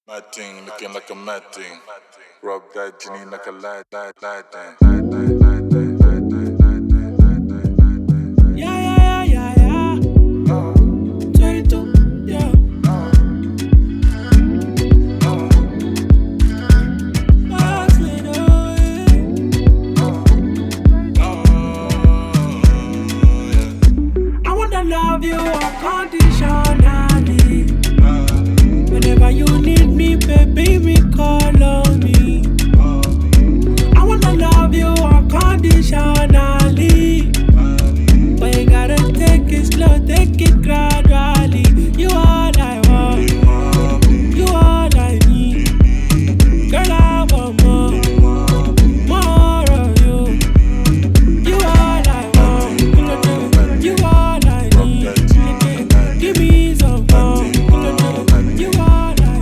Mad thing, looking like a mad thing. Rub that genie like a light thing. Yeah, yeah, yeah, yeah, yeah. 22, yeah. Hustling, oh, yeah. I wanna love you unconditionally. Whenever you need me, baby, call on me. I wanna love you unconditionally. But you gotta take it slow, take it gradually. You all I want, you all I need. Girl, I want more of you. You all I want, you all I need. Give me some more, you all I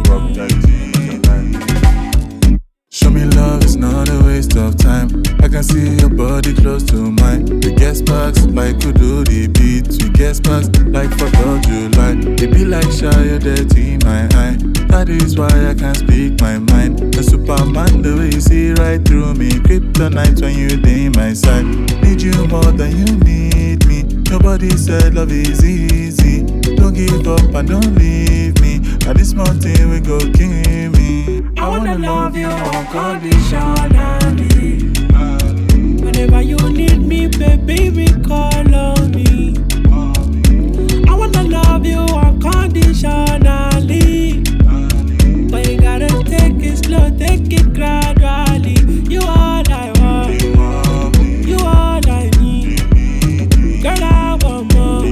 need. Show me love, it's not a waste of time. I can see your body close to mine. We get sparks like we do the beats. We get sparks like 4th of July. It be like shy, dirty my eye. That is why I can't speak my mind. A Superman, the way you see right through me. Kryptonite when you day my side. Need you more than you need me. Nobody said love is easy. Don't give up and don't leave me. At this mountain we go kill me. I wanna love you unconditionally. Whenever you need me, baby, call on me. I wanna love you unconditionally. But you gotta take it slow, take it gradually. You all I want, you all I need. Girl, I want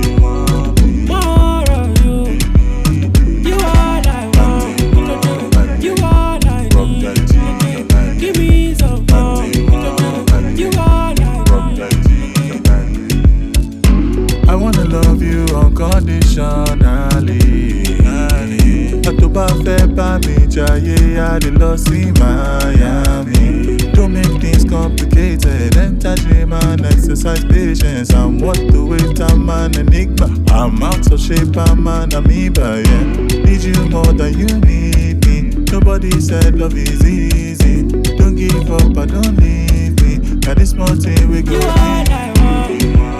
more of you. You all I want, you all I need. Give me some more, you all I need. I wanna love you unconditionally. Àtòbá fẹ́ bá mi jayé, I dey lọ sí Miami. Don't make things complicated. Enter dream and exercise patience. I'm worth the wait, I'm an enigma. I'm out of shape, I'm an amoeba, yeah. Need you more than you need me. Nobody said love is easy. Don't give up and don't leave me. At this mountain we go. You all I want.